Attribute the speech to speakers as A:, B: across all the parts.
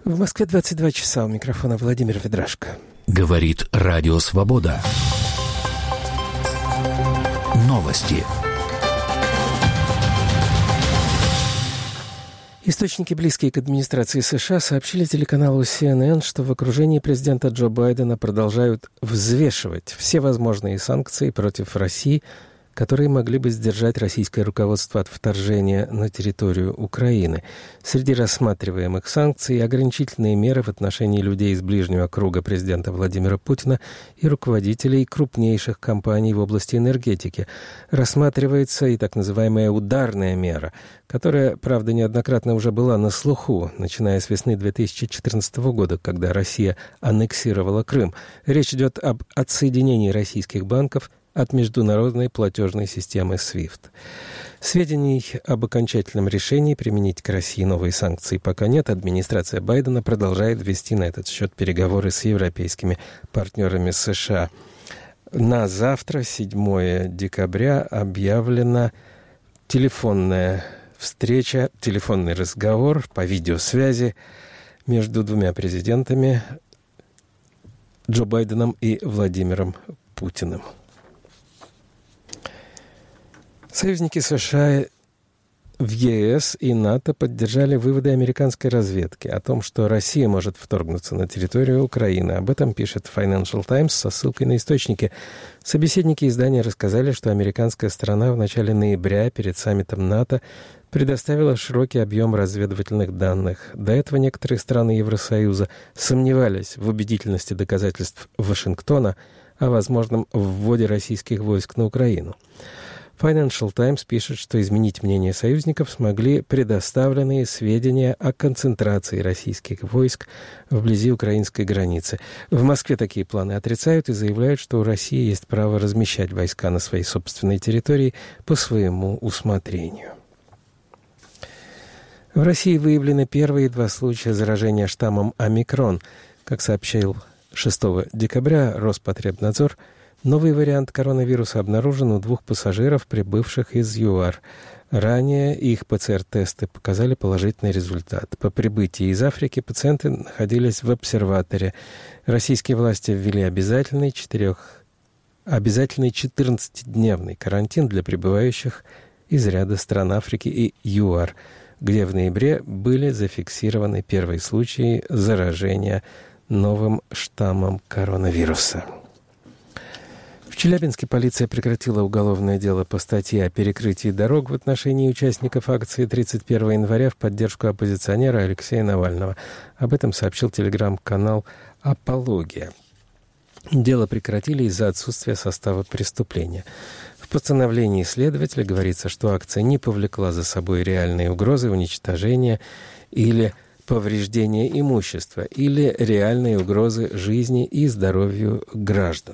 A: В Москве 22 часа. У микрофона Владимир Ведрашко.
B: Говорит Радио Свобода. Новости.
A: Источники, близкие к администрации США, сообщили телеканалу CNN, что в окружении президента Джо Байдена продолжают взвешивать все возможные санкции против России, которые могли бы сдержать российское руководство от вторжения на территорию Украины. Среди рассматриваемых санкций ограничительные меры в отношении людей из ближнего круга президента Владимира Путина и руководителей крупнейших компаний в области энергетики. Рассматривается и так называемая ударная мера, которая, правда, неоднократно уже была на слуху, начиная с весны 2014 года, когда Россия аннексировала Крым. Речь идет об отсоединении российских банков от международной платежной системы SWIFT. Сведений об окончательном решении применить к России новые санкции пока нет. Администрация Байдена продолжает вести на этот счет переговоры с европейскими партнерами США. На завтра, 7 декабря, объявлена телефонная встреча, телефонный разговор по видеосвязи между двумя президентами, Джо Байденом и Владимиром Путиным. Союзники США в ЕС и НАТО поддержали выводы американской разведки о том, что Россия может вторгнуться на территорию Украины. Об этом пишет Financial Times со ссылкой на источники. Собеседники издания рассказали, что американская сторона в начале ноября перед саммитом НАТО предоставила широкий объем разведывательных данных. До этого некоторые страны Евросоюза сомневались в убедительности доказательств Вашингтона о возможном вводе российских войск на Украину. Financial Times пишет, что изменить мнение союзников смогли предоставленные сведения о концентрации российских войск вблизи украинской границы. В Москве такие планы отрицают и заявляют, что у России есть право размещать войска на своей собственной территории по своему усмотрению. В России выявлены первые 2 случая заражения штаммом омикрон. Как сообщил 6 декабря Роспотребнадзор, новый вариант коронавируса обнаружен у 2 пассажиров, прибывших из ЮАР. Ранее их ПЦР-тесты показали положительный результат. По прибытии из Африки пациенты находились в обсерваторе. Российские власти ввели обязательный 14-дневный карантин для прибывающих из ряда стран Африки и ЮАР, где в ноябре были зафиксированы первые случаи заражения новым штаммом коронавируса. В Челябинске полиция прекратила уголовное дело по статье о перекрытии дорог в отношении участников акции 31 января в поддержку оппозиционера Алексея Навального. Об этом сообщил телеграм-канал «Апология». Дело прекратили из-за отсутствия состава преступления. В постановлении следователя говорится, что акция не повлекла за собой реальные угрозы уничтожения или повреждения имущества, или реальные угрозы жизни и здоровью граждан.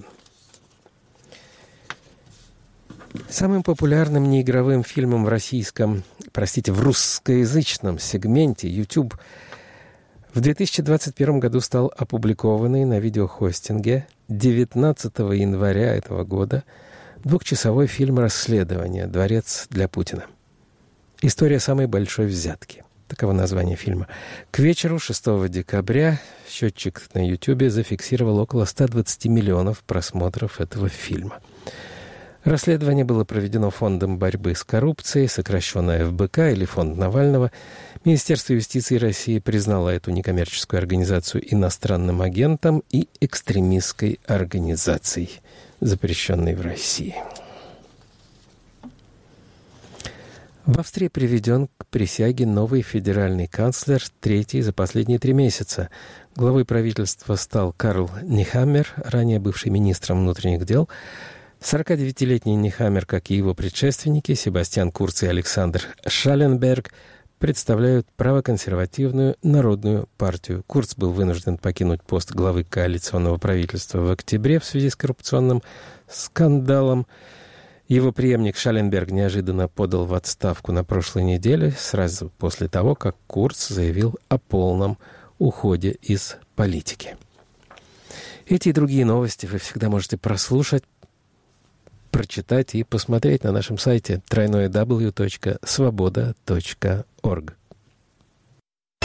A: Самым популярным неигровым фильмом в русскоязычном сегменте YouTube в 2021 году стал опубликованный на видеохостинге 19 января этого года 2-часовой фильм расследования «Дворец для Путина». История самой большой взятки. Таково название фильма. К вечеру 6 декабря счетчик на YouTube зафиксировал около 120 миллионов просмотров этого фильма. Расследование было проведено Фондом борьбы с коррупцией, сокращенно ФБК или Фонд Навального. Министерство юстиции России признало эту некоммерческую организацию иностранным агентом и экстремистской организацией, запрещенной в России. В Австрии приведен к присяге новый федеральный канцлер, 3-й за последние 3 месяца. Главой правительства стал Карл Нехаммер, ранее бывший министром внутренних дел. 49-летний Нехаммер, как и его предшественники, Себастьян Курц и Александр Шалленберг, представляют правоконсервативную Народную партию. Курц был вынужден покинуть пост главы коалиционного правительства в октябре в связи с коррупционным скандалом. Его преемник Шалленберг неожиданно подал в отставку на прошлой неделе, сразу после того, как Курц заявил о полном уходе из политики. Эти и другие новости вы всегда можете прослушать, прочитать и посмотреть на нашем сайте www.svoboda.org.